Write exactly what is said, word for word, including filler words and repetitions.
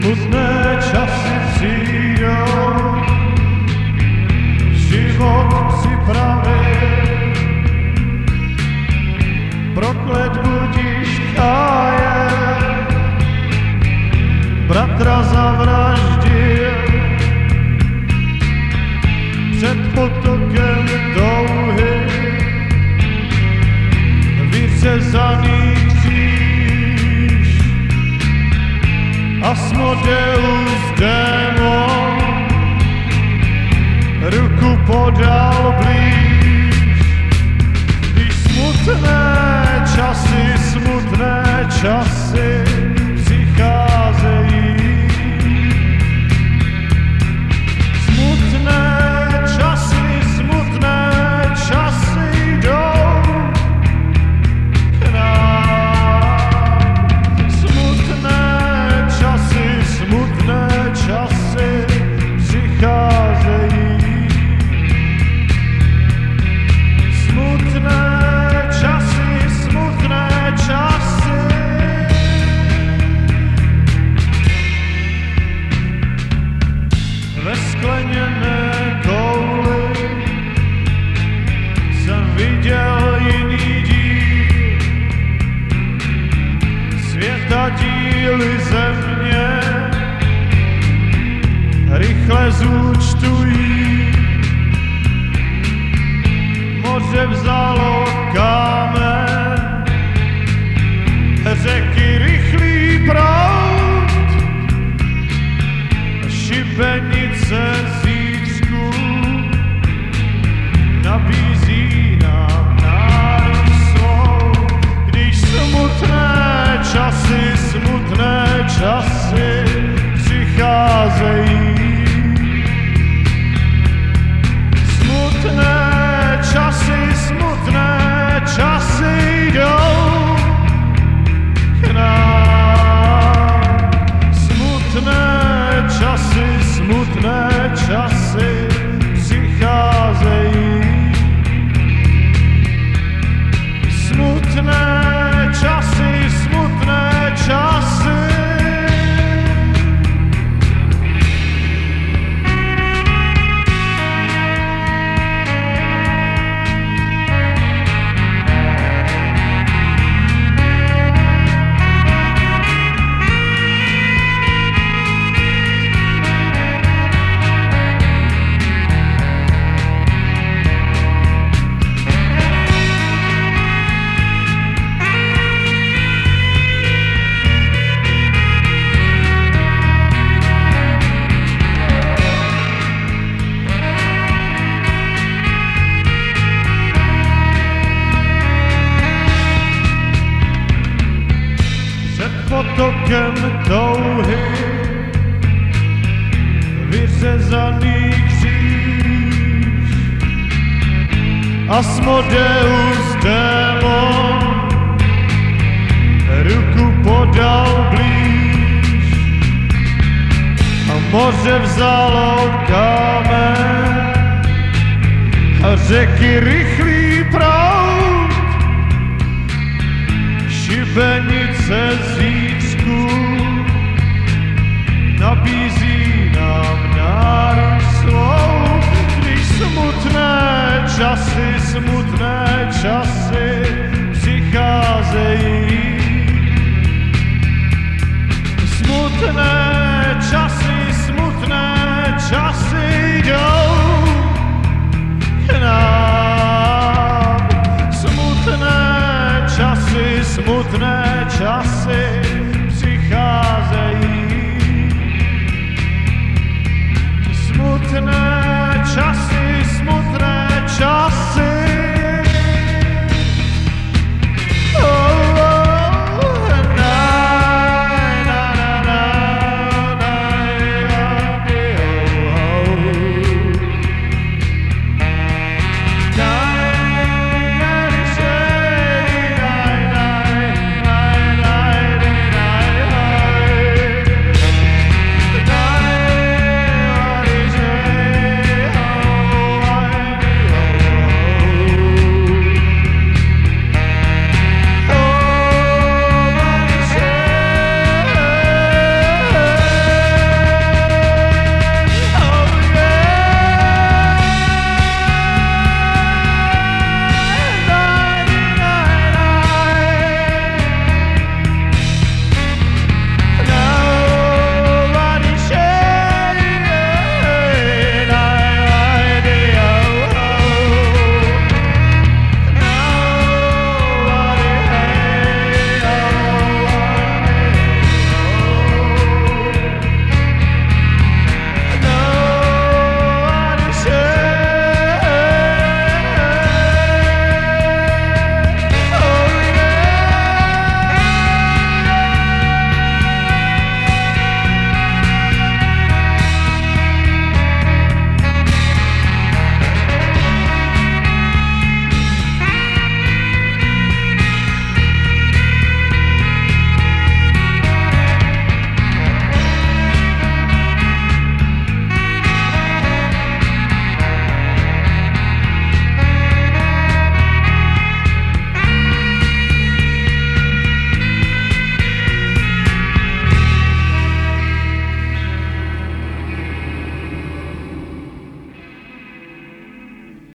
Smutné časy přijdou, život připravil, proklet budiš Kájen, bratra zavraždil, před potokem touhy, vyřezaný kříž, Asmodeus démon ruku podal blíž. Když smutné časy, smutné časy přicházejí, smutné časy, smutné časy jdou k nám. Smutné časy, smutné časy přicházejí. Smutné časy, smutné časy. Ve skleněné kouli jsem viděl jiný díl, světa díly země rychle zúčtují. Moře vzalo kámen, řeky rychlý proud, šibenice zítřků nabízí nám náruč svou. Když smutné časy, smutné časy přicházejí, smutné časy, smutné časy jdou k nám. Smutné časy, smutné časy přicházejí. Smutné časy, smutné časy. Potokem touhy vyřezaný kříž, Asmodeus démon ruku podal blíž a moře vzalo kámen a řeky rychlý proud, šibenice